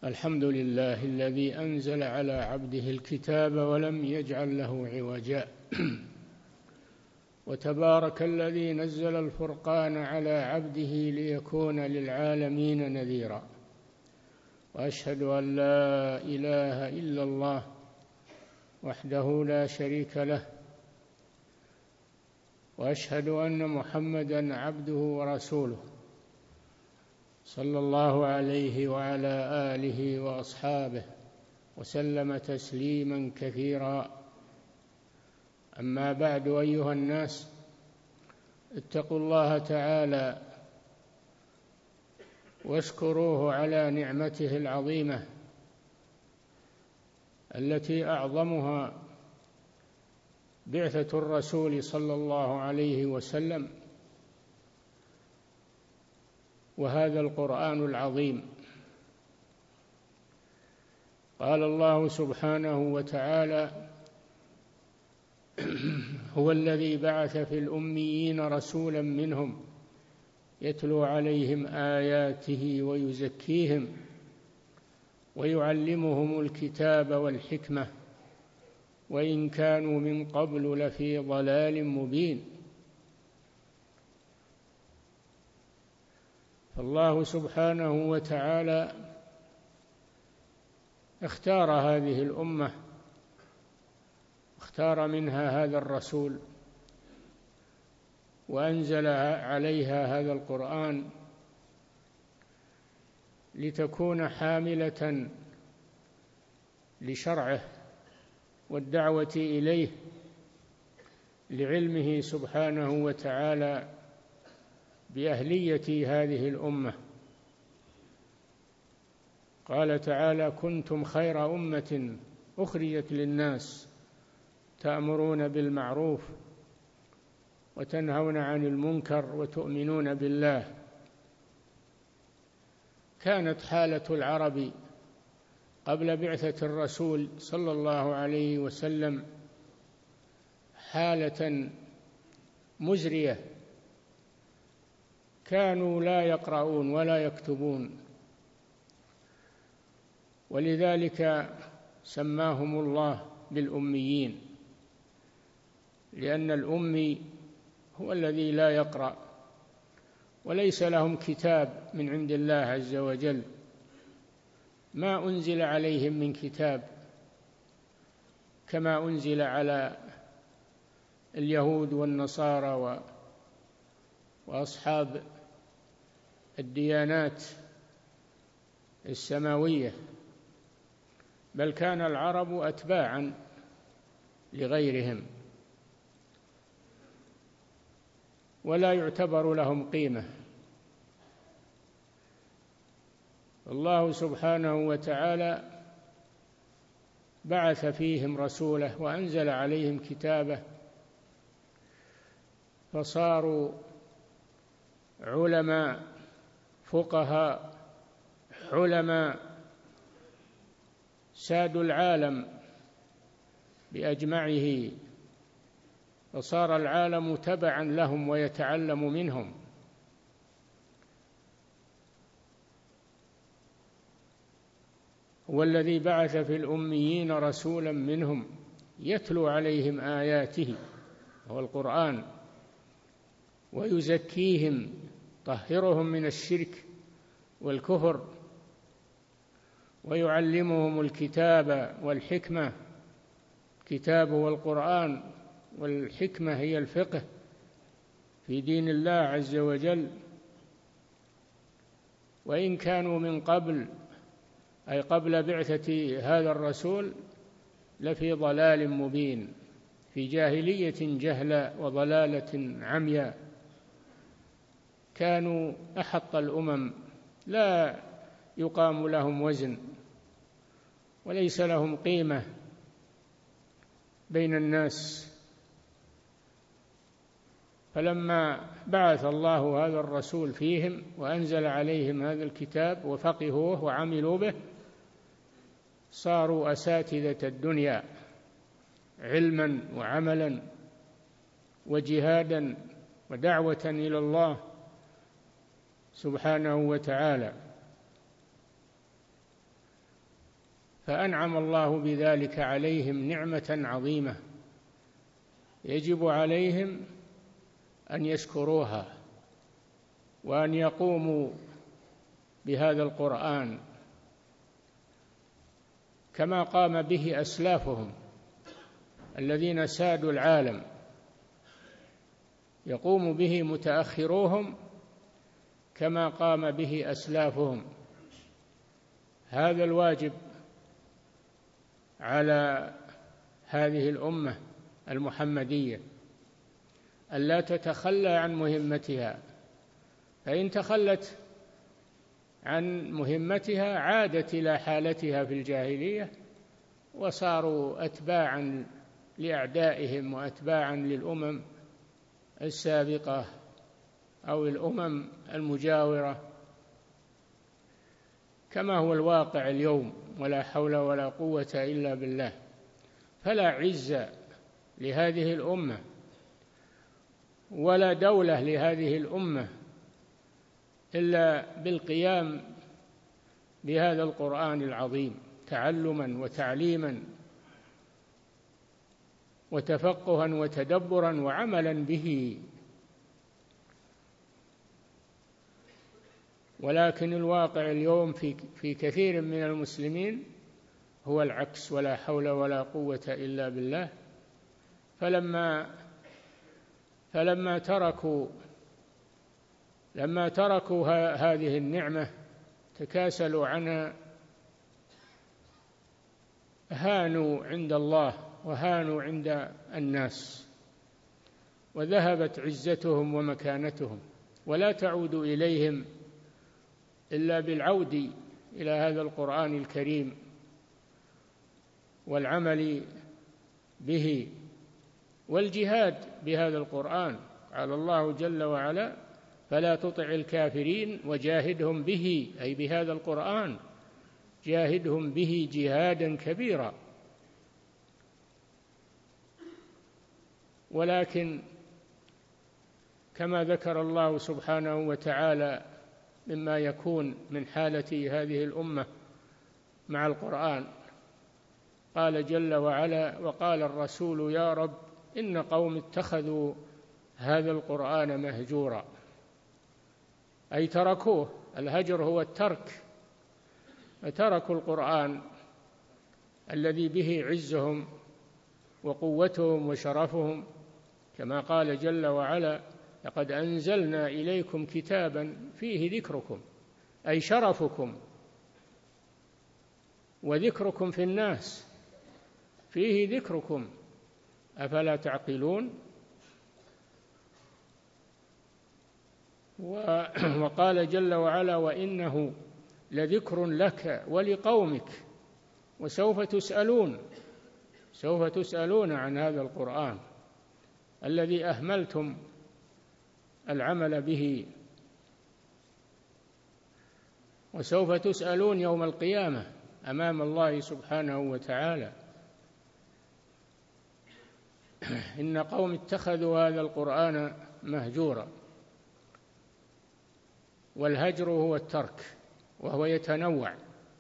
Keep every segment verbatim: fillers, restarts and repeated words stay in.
الحمد لله الذي أنزل على عبده الكتاب ولم يجعل له عوجا وتبارك الذي نزل الفرقان على عبده ليكون للعالمين نذيرا وأشهد أن لا إله إلا الله وحده لا شريك له وأشهد أن محمدًا عبده ورسوله صلى الله عليه وعلى آله وأصحابه وسلم تسليمًا كثيرا. أما بعد، أيها الناس، اتقوا الله تعالى واشكروه على نعمته العظيمة التي أعظمها بعثة الرسول صلى الله عليه وسلم وهذا القرآن العظيم. قال الله سبحانه وتعالى: هو الذي بعث في الأميين رسولا منهم يتلو عليهم آياته ويزكيهم ويعلمهم الكتاب والحكمة وإن كانوا من قبل لفي ضلال مبين. فالله سبحانه وتعالى اختار هذه الأمة، اختار منها هذا الرسول وأنزل عليها هذا القرآن لتكون حاملة لشرعه والدعوة إليه لعلمه سبحانه وتعالى بأهلية هذه الأمة. قال تعالى: كنتم خير أمة أخرجت للناس تأمرون بالمعروف وتنهون عن المنكر وتؤمنون بالله. كانت حالة العرب قبل بعثة الرسول صلى الله عليه وسلم حالة مزرية، كانوا لا يقرؤون ولا يكتبون، ولذلك سماهم الله بالأميين، لأن الأمي هو الذي لا يقرأ وليس لهم كتاب من عند الله عز وجل، ما أنزل عليهم من كتاب كما أنزل على اليهود والنصارى وأصحاب الديانات السماوية، بل كان العرب أتباعا لغيرهم ولا يعتبر لهم قيمة. الله سبحانه وتعالى بعث فيهم رسوله وأنزل عليهم كتابه، فصاروا علماء فقهاء حلماء سادوا العالم بأجمعه، فصار العالم تبعا لهم ويتعلم منهم. هو الذي بعث في الأميين رسولا منهم يتلو عليهم آياته، هو القرآن، ويزكيهم، طهرهم من الشرك والكفر، ويعلمهم الكتاب والحكمة. كتاب والقرآن، والحكمة هي الفقه في دين الله عز وجل. وإن كانوا من قبل، أي قبل بعثة هذا الرسول، لفي ضلال مبين، في جاهلية جهلة وضلالة عمياء. كانوا أحط الأمم، لا يقام لهم وزن وليس لهم قيمة بين الناس. فلما بعث الله هذا الرسول فيهم وأنزل عليهم هذا الكتاب وفقهوه وعملوا به، صاروا أساتذة الدنيا علما وعملا وجهادا ودعوة إلى الله سبحانه وتعالى. فأنعم الله بذلك عليهم نعمة عظيمة يجب عليهم أن يشكروها وأن يقوموا بهذا القرآن كما قام به أسلافهم الذين سادوا العالم، يقوم به متأخروهم كما قام به أسلافهم. هذا الواجب على هذه الأمة المحمدية ألا تتخلى عن مهمتها، فإن تخلت عن مهمتها عادت إلى حالتها في الجاهلية وصاروا أتباعا لأعدائهم وأتباعا للأمم السابقة أو الأمم المجاورة كما هو الواقع اليوم، ولا حول ولا قوة إلا بالله. فلا عز لهذه الأمة ولا دولة لهذه الأمة إلا بالقيام بهذا القرآن العظيم تعلما وتعليما وتفقها وتدبرا وعملا به. ولكن الواقع اليوم في في كثير من المسلمين هو العكس، ولا حول ولا قوة إلا بالله. فلما فلما تركوا لما تركوا هذه النعمة تكاسلوا عنها، هانوا عند الله وهانوا عند الناس، وذهبت عزتهم ومكانتهم، ولا تعود إليهم إلا بالعود إلى هذا القرآن الكريم والعمل به والجهاد بهذا القرآن. قال الله جل وعلا: فلا تطع الكافرين وجاهدهم به، أي بهذا القرآن جاهدهم به جهادا كبيرا. ولكن كما ذكر الله سبحانه وتعالى مما يكون من حالة هذه الأمة مع القرآن، قال جل وعلا: وقال الرسول يا رب إن قوم اتخذوا هذا القرآن مهجورا، أي تركوه. الهجر هو الترك، فتركوا القرآن الذي به عزهم وقوتهم وشرفهم، كما قال جل وعلا: لقد أنزلنا إليكم كتابا فيه ذكركم، أي شرفكم وذكركم في الناس، فيه ذكركم أفلا تعقلون. وقال جل وعلا: وإنه لذكر لك ولقومك وسوف تسألون سوف تسألون عن هذا القرآن الذي أهملتم العمل به، وسوف تسألون يوم القيامة أمام الله سبحانه وتعالى. إن قوم اتخذوا هذا القرآن مهجورا، والهجر هو الترك، وهو يتنوع،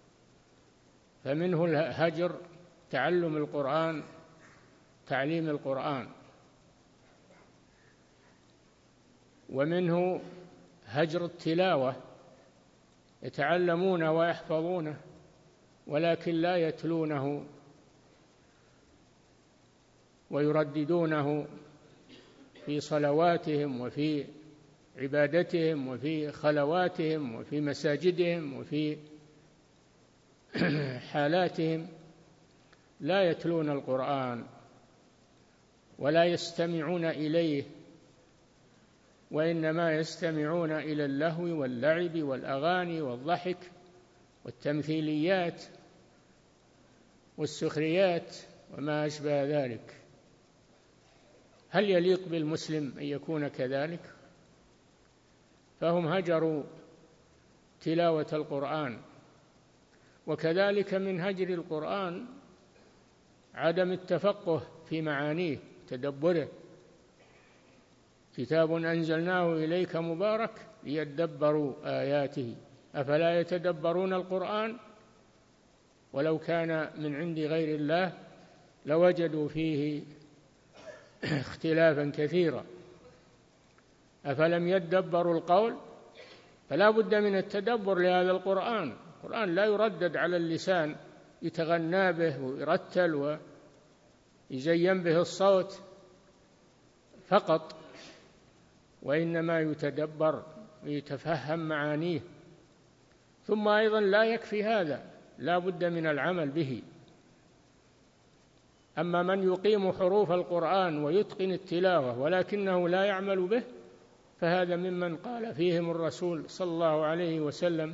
فمنه الهجر تعلم القرآن، تعليم القرآن، ومنه هجر التلاوة، يتعلمون ويحفظونه ولكن لا يتلونه ويرددونه في صلواتهم وفي عبادتهم وفي خلواتهم وفي مساجدهم وفي حالاتهم، لا يتلون القرآن ولا يستمعون إليه، وإنما يستمعون إلى اللهو واللعب والأغاني والضحك والتمثيليات والسخريات وما أشبه ذلك. هل يليق بالمسلم أن يكون كذلك؟ فهم هجروا تلاوة القرآن. وكذلك من هجر القرآن عدم التفقه في معانيه، تدبره. كتاب أنزلناه إليك مبارك ليدبروا آياته أفلا يتدبرون القرآن ولو كان من عند غير الله لوجدوا فيه اختلافا كثيرا. أفلم يدبروا القول؟ فلا بد من التدبر لهذا القرآن. القرآن لا يردد على اللسان يتغنى به ويرتل ويزين به الصوت فقط، وإنما يتدبر ويتفهم معانيه. ثم أيضا لا يكفي هذا، لا بد من العمل به. أما من يقيم حروف القرآن ويتقن التلاوة ولكنه لا يعمل به، فهذا ممن قال فيهم الرسول صلى الله عليه وسلم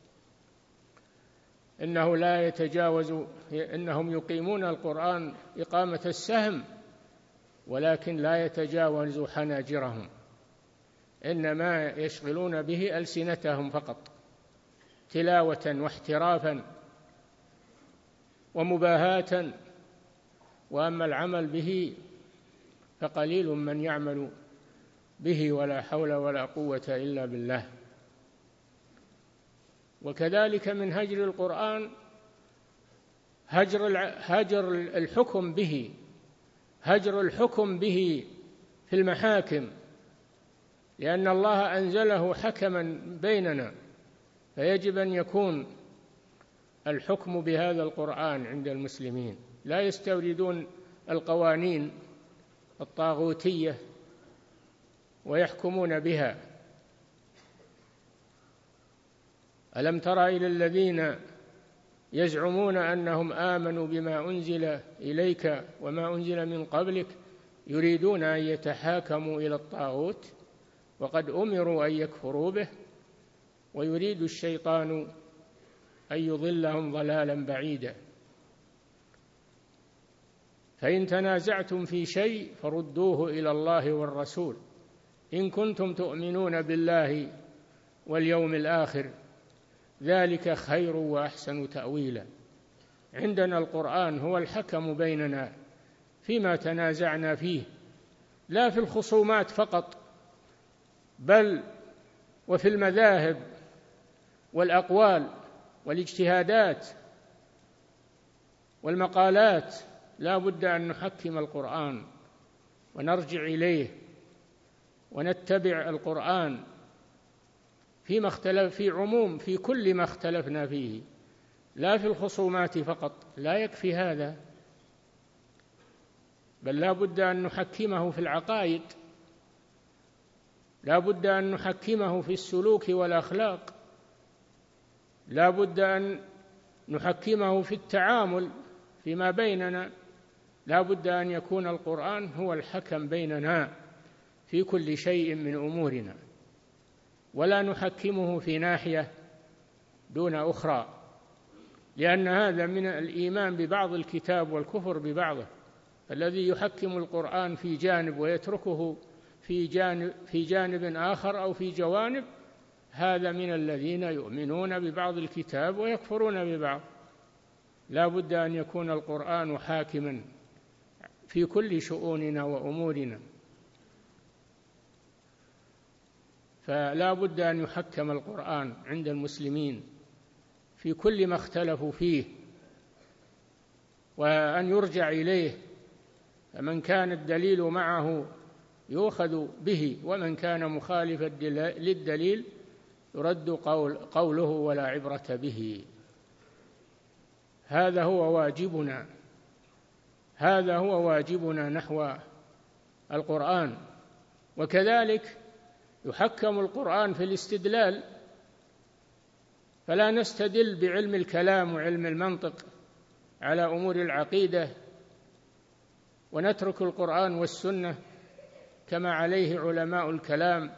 إنه لا يتجاوز إنهم يقيمون القرآن إقامة السهم ولكن لا يتجاوز حناجرهم، إنما يشغلون به ألسنتهم فقط تلاوة واحترافا ومباهاة، وأما العمل به فقليل من يعمل به، ولا حول ولا قوة إلا بالله. وكذلك من هجر القرآن هجر هجر الحكم به، هجر الحكم به في المحاكم، لأن الله أنزله حكما بيننا، فيجب أن يكون الحكم بهذا القرآن عند المسلمين، لا يستوردون القوانين الطاغوتية ويحكمون بها. ألم تر إلى الذين يزعمون أنهم آمنوا بما أنزل إليك وما أنزل من قبلك يريدون أن يتحاكموا إلى الطاغوت وقد أمروا أن يكفروا به ويريد الشيطان أن يضلهم ضلالا بعيدا. فإن تنازعتم في شيء فردوه إلى الله والرسول إن كنتم تؤمنون بالله واليوم الآخر ذلك خير وأحسن تأويلا. عندنا القرآن هو الحكم بيننا فيما تنازعنا فيه، لا في الخصومات فقط، بل وفي المذاهب والأقوال والاجتهادات والمقالات. لا بد أن نحكم القرآن ونرجع إليه ونتبع القرآن فيما اختلف في عموم في كل ما اختلفنا فيه، لا في الخصومات فقط، لا يكفي هذا، بل لا بد أن نحكمه في العقائد، لا بد أن نحكمه في السلوك والأخلاق، لا بد أن نحكمه في التعامل فيما بيننا، لا بد أن يكون القرآن هو الحكم بيننا في كل شيء من أمورنا، ولا نحكمه في ناحية دون أخرى، لأن هذا من الإيمان ببعض الكتاب والكفر ببعضه. الذي يحكم القرآن في جانب ويتركه في جانب, في جانب آخر أو في جوانب، هذا من الذين يؤمنون ببعض الكتاب ويكفرون ببعض. لا بد أن يكون القرآن حاكما في كل شؤوننا وأمورنا، فلا بد أن يحكم القرآن عند المسلمين في كل ما اختلفوا فيه، وأن يرجع إليه، فمن كان الدليل معه يؤخذ به، ومن كان مخالفا للدليل يرد قول قوله ولا عبرة به. هذا هو واجبنا، هذا هو واجبنا نحو القرآن. وكذلك يحكم القرآن في الاستدلال، فلا نستدل بعلم الكلام وعلم المنطق على أمور العقيدة ونترك القرآن والسنة كما عليه علماء الكلام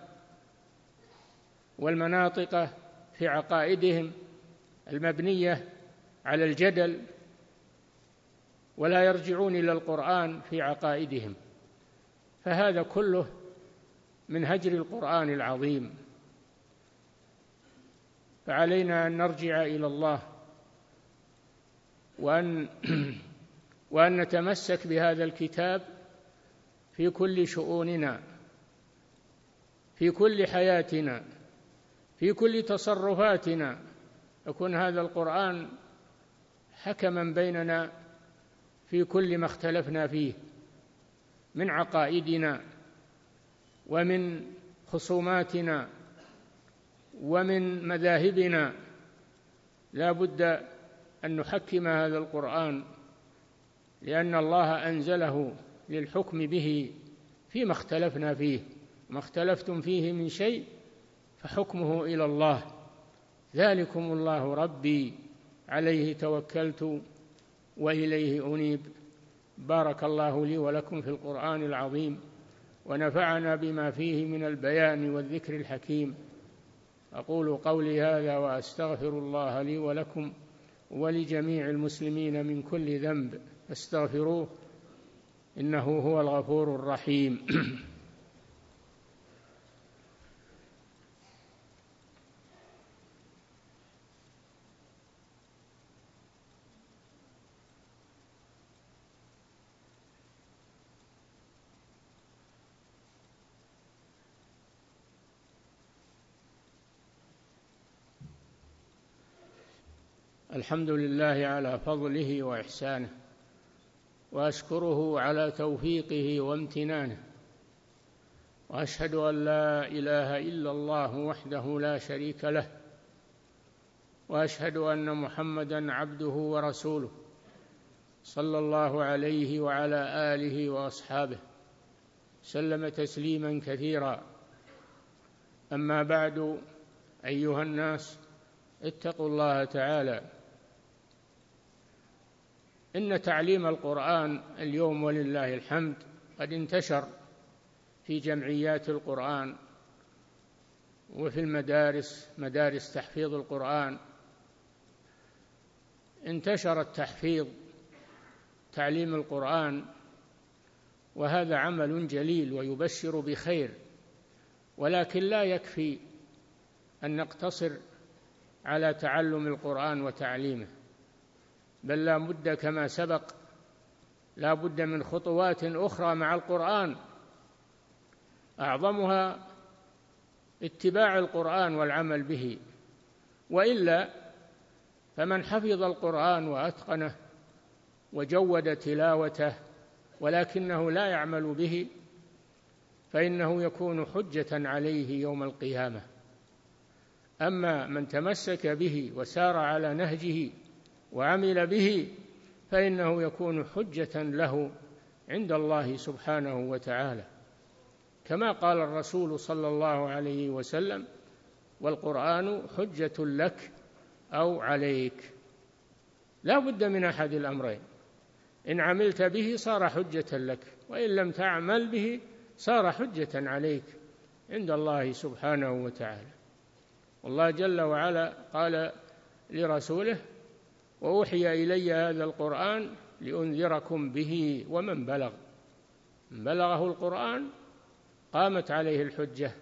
والمناطق في عقائدهم المبنية على الجدل، ولا يرجعون إلى القرآن في عقائدهم، فهذا كله من هجر القرآن العظيم. فعلينا أن نرجع إلى الله وأن وأن نتمسك بهذا الكتاب في كل شؤوننا، في كل حياتنا، في كل تصرفاتنا، يكون هذا القرآن حكما بيننا في كل ما اختلفنا فيه من عقائدنا ومن خصوماتنا ومن مذاهبنا. لا بد أن نحكم هذا القرآن، لأن الله أنزله للحكم به فيما اختلفنا فيه. ما اختلفتم فيه من شيء فحكمه إلى الله، ذلكم الله ربي عليه توكلت وإليه أنيب. بارك الله لي ولكم في القرآن العظيم، ونفعنا بما فيه من البيان والذكر الحكيم. أقول قولي هذا وأستغفر الله لي ولكم ولجميع المسلمين من كل ذنب، فاستغفروه إنه هو الغفور الرحيم. الحمد لله على فضله وإحسانه، وأشكره على توفيقه وامتنانه، وأشهد أن لا إله إلا الله وحده لا شريك له، وأشهد أن محمدًا عبده ورسوله صلى الله عليه وعلى آله وأصحابه سلم تسليمًا كثيرا. أما بعد، أيها الناس، اتقوا الله تعالى. إن تعليم القرآن اليوم ولله الحمد قد انتشر في جمعيات القرآن وفي المدارس، مدارس تحفيظ القرآن. انتشر التحفيظ، تعليم القرآن، وهذا عمل جليل ويبشر بخير، ولكن لا يكفي أن نقتصر على تعلم القرآن وتعليمه، بل لا بد كما سبق لا بد من خطوات أخرى مع القرآن، أعظمها اتباع القرآن والعمل به. وإلا فمن حفظ القرآن وأتقنه وجود تلاوته ولكنه لا يعمل به فإنه يكون حجة عليه يوم القيامة. أما من تمسك به وسار على نهجه وعمل به فإنه يكون حجة له عند الله سبحانه وتعالى، كما قال الرسول صلى الله عليه وسلم: والقرآن حجة لك أو عليك. لا بد من أحد الأمرين، إن عملت به صار حجة لك، وإن لم تعمل به صار حجة عليك عند الله سبحانه وتعالى. والله جل وعلا قال لرسوله: وأوحي إلي هذا القرآن لأنذركم به ومن بلغ. من بلغه القرآن قامت عليه الحجة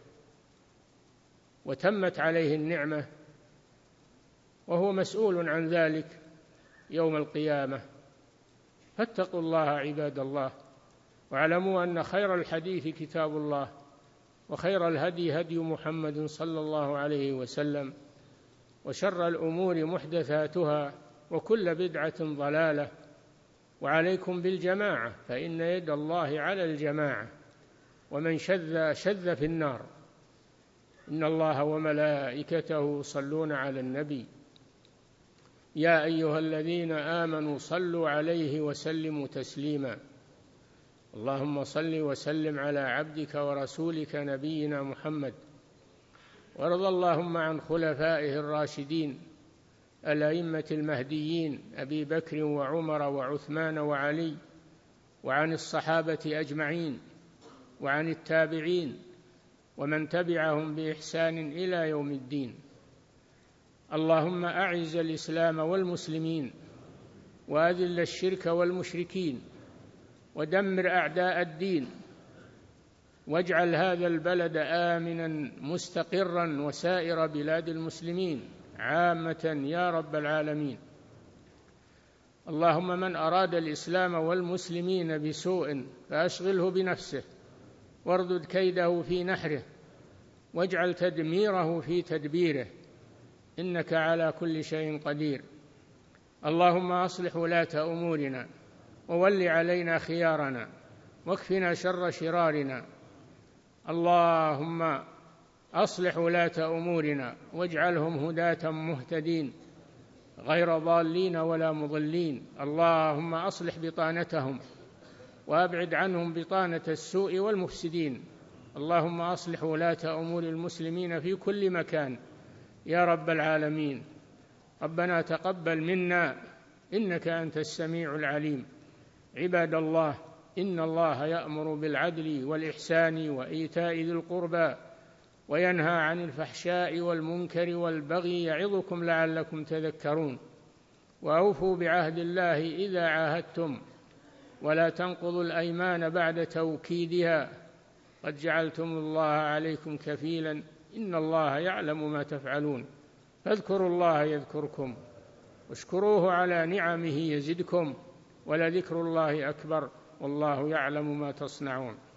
وتمت عليه النعمة، وهو مسؤول عن ذلك يوم القيامة. فاتقوا الله عباد الله، واعلموا أن خير الحديث كتاب الله، وخير الهدي هدي محمد صلى الله عليه وسلم، وشر الأمور محدثاتها، وكل بدعة ضلالة. وعليكم بالجماعة، فإن يد الله على الجماعة، ومن شذ شذ في النار. إن الله وملائكته يصلون على النبي يا أيها الذين آمنوا صلوا عليه وسلموا تسليما. اللهم صل وسلم على عبدك ورسولك نبينا محمد، وارض اللهم عن خلفائه الراشدين الأئمة المهديين أبي بكر وعمر وعثمان وعلي، وعن الصحابة أجمعين، وعن التابعين ومن تبعهم بإحسان إلى يوم الدين. اللهم أعز الإسلام والمسلمين، وأذل الشرك والمشركين، ودمر أعداء الدين، واجعل هذا البلد آمنا مستقرا وسائر بلاد المسلمين عامة يا رب العالمين. اللهم من أراد الإسلام والمسلمين بسوء فأشغله بنفسه، واردد كيده في نحره، واجعل تدميره في تدبيره، إنك على كل شيء قدير. اللهم أصلح ولاة أمورنا وول علينا خيارنا واكفنا شر شرارنا. اللهم أصلح ولاة أمورنا واجعلهم هداة مهتدين غير ضالين ولا مضلين. اللهم أصلح بطانتهم وأبعد عنهم بطانة السوء والمفسدين. اللهم أصلح ولاة أمور المسلمين في كل مكان يا رب العالمين. ربنا تقبل منا إنك أنت السميع العليم. عباد الله، إن الله يأمر بالعدل والإحسان وإيتاء ذي القربى وينهى عن الفحشاء والمنكر والبغي يعظكم لعلكم تذكرون. وأوفوا بعهد الله إذا عاهدتم ولا تنقضوا الأيمان بعد توكيدها قد جعلتم الله عليكم كفيلا إن الله يعلم ما تفعلون. فاذكروا الله يذكركم واشكروه على نعمه يزدكم ولذكر الله أكبر والله يعلم ما تصنعون.